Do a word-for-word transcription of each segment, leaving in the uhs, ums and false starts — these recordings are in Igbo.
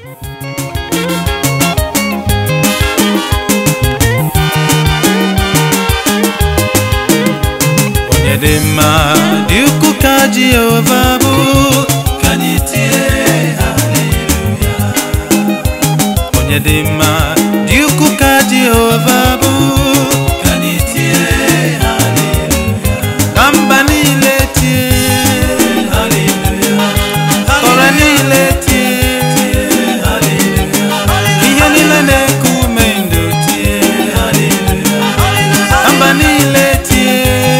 Onyedema diukuka Jehovah bu kanitie hallelujah. Onyedema diukuka Jehovah bu kanitie hallelujah. Kambani letie hallelujah. Korani letie hallelujah. Kiyani lene kumendo tie hallelujah. Kambani letie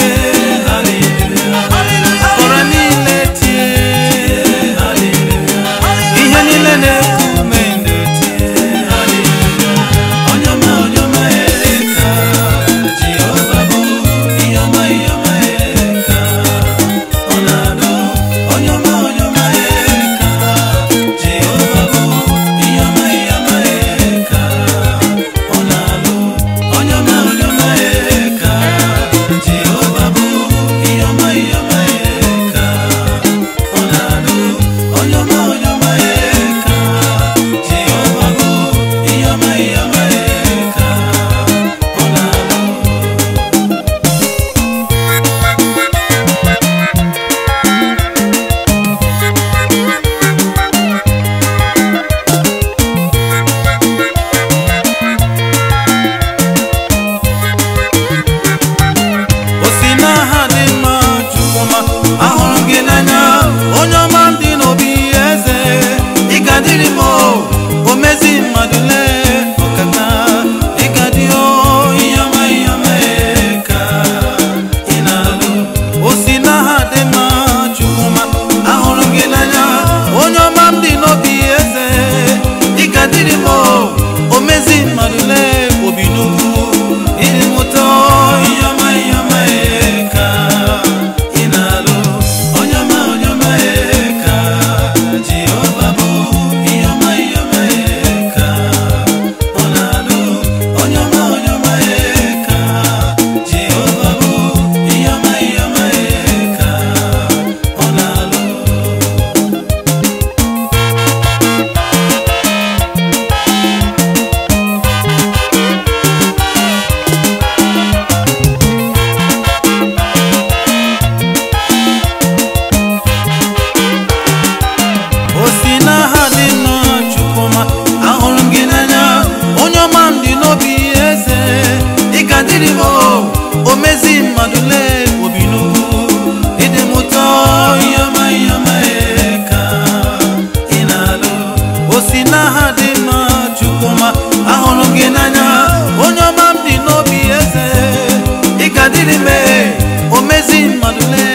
omezi madule obinu idemuto yama yama eka inalo osina hadima chukuma ahonungenanya onyoma mdi no bieze ikadiri me omezi madule